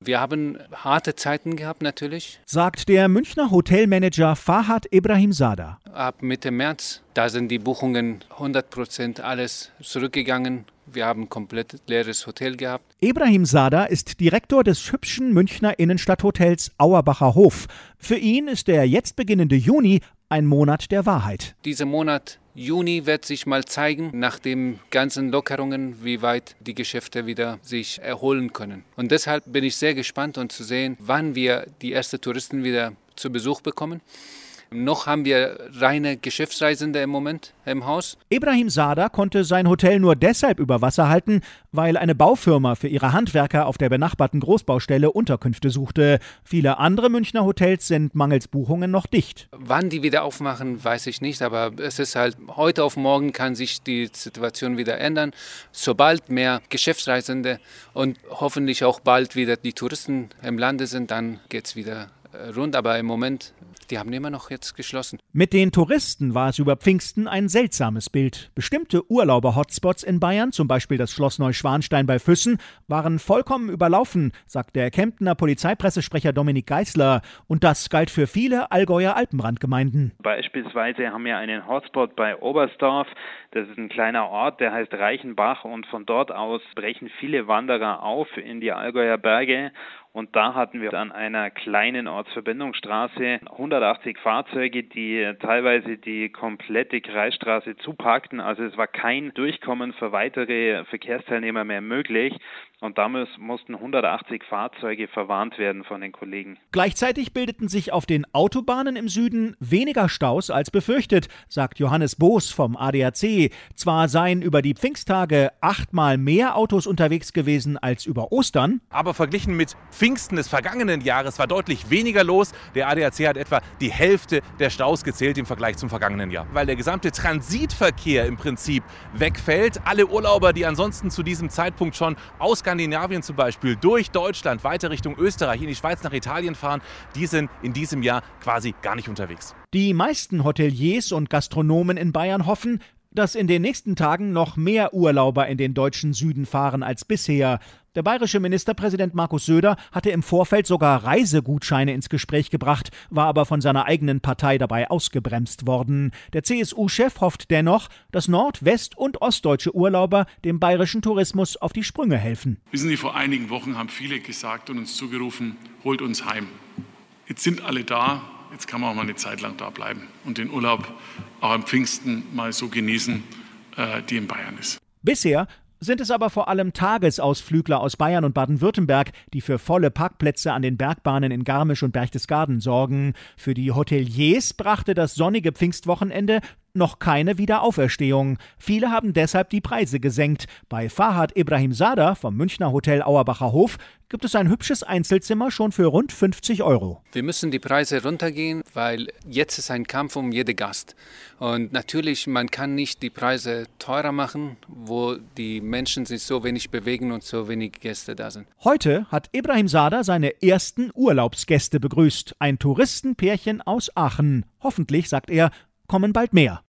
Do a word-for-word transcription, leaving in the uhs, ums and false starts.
Wir haben harte Zeiten gehabt natürlich, sagt der Münchner Hotelmanager Fahad Ibrahimzadeh. Ab Mitte März, da sind die Buchungen hundert Prozent alles zurückgegangen. Wir haben ein komplett leeres Hotel gehabt. Ibrahimzadeh ist Direktor des hübschen Münchner Innenstadthotels Auerbacher Hof. Für ihn ist der jetzt beginnende Juni ein Monat der Wahrheit. Dieser Monat Juni wird sich mal zeigen, nach den ganzen Lockerungen, wie weit die Geschäfte wieder sich erholen können. Und deshalb bin ich sehr gespannt, um zu sehen, wann wir die ersten Touristen wieder zu Besuch bekommen. Noch haben wir reine Geschäftsreisende im Moment im Haus. Ibrahimzadeh konnte sein Hotel nur deshalb über Wasser halten, weil eine Baufirma für ihre Handwerker auf der benachbarten Großbaustelle Unterkünfte suchte. Viele andere Münchner Hotels sind mangels Buchungen noch dicht. Wann die wieder aufmachen, weiß ich nicht, aber es ist halt, heute auf morgen kann sich die Situation wieder ändern. Sobald mehr Geschäftsreisende und hoffentlich auch bald wieder die Touristen im Lande sind, dann geht es wieder rund, aber im Moment, die haben immer noch jetzt geschlossen. Mit den Touristen war es über Pfingsten ein seltsames Bild. Bestimmte Urlauber-Hotspots in Bayern, zum Beispiel das Schloss Neuschwanstein bei Füssen, waren vollkommen überlaufen, sagt der Kemptener Polizeipressesprecher Dominik Geißler. Und das galt für viele Allgäuer Alpenrandgemeinden. Beispielsweise haben wir einen Hotspot bei Oberstdorf. Das ist ein kleiner Ort, der heißt Reichenbach, und von dort aus brechen viele Wanderer auf in die Allgäuer Berge. Und da hatten wir an einer kleinen Ortsverbindungsstraße hundertachtzig Fahrzeuge, die teilweise die komplette Kreisstraße zupackten. Also es war kein Durchkommen für weitere Verkehrsteilnehmer mehr möglich. Und damals mussten hundertachtzig Fahrzeuge verwarnt werden von den Kollegen. Gleichzeitig bildeten sich auf den Autobahnen im Süden weniger Staus als befürchtet, sagt Johannes Boos vom A D A C. Zwar seien über die Pfingsttage achtmal mehr Autos unterwegs gewesen als über Ostern. Aber verglichen mit Pfingsten des vergangenen Jahres war deutlich weniger los. Der A D A C hat etwa die Hälfte der Staus gezählt im Vergleich zum vergangenen Jahr. Weil der gesamte Transitverkehr im Prinzip wegfällt. Alle Urlauber, die ansonsten zu diesem Zeitpunkt schon aus Skandinavien zum Beispiel durch Deutschland weiter Richtung Österreich, in die Schweiz, nach Italien fahren, die sind in diesem Jahr quasi gar nicht unterwegs. Die meisten Hoteliers und Gastronomen in Bayern hoffen, dass in den nächsten Tagen noch mehr Urlauber in den deutschen Süden fahren als bisher. Der bayerische Ministerpräsident Markus Söder hatte im Vorfeld sogar Reisegutscheine ins Gespräch gebracht, war aber von seiner eigenen Partei dabei ausgebremst worden. Der C S U-Chef hofft dennoch, dass nord-, west- und ostdeutsche Urlauber dem bayerischen Tourismus auf die Sprünge helfen. Wissen Sie, vor einigen Wochen haben viele gesagt und uns zugerufen, holt uns heim. Jetzt sind alle da, jetzt kann man auch mal eine Zeit lang da bleiben und den Urlaub auch am Pfingsten mal so genießen, äh, die in Bayern ist. Bisher sind es aber vor allem Tagesausflügler aus Bayern und Baden-Württemberg, die für volle Parkplätze an den Bergbahnen in Garmisch und Berchtesgaden sorgen. Für die Hoteliers brachte das sonnige Pfingstwochenende noch keine Wiederauferstehung. Viele haben deshalb die Preise gesenkt. Bei Fahad Ibrahimzadeh vom Münchner Hotel Auerbacher Hof gibt es ein hübsches Einzelzimmer schon für rund fünfzig Euro. Wir müssen die Preise runtergehen, weil jetzt ist ein Kampf um jeden Gast. Und natürlich, man kann nicht die Preise teurer machen, wo die Menschen sich so wenig bewegen und so wenig Gäste da sind. Heute hat Ibrahimzadeh seine ersten Urlaubsgäste begrüßt. Ein Touristenpärchen aus Aachen. Hoffentlich, sagt er, kommen bald mehr.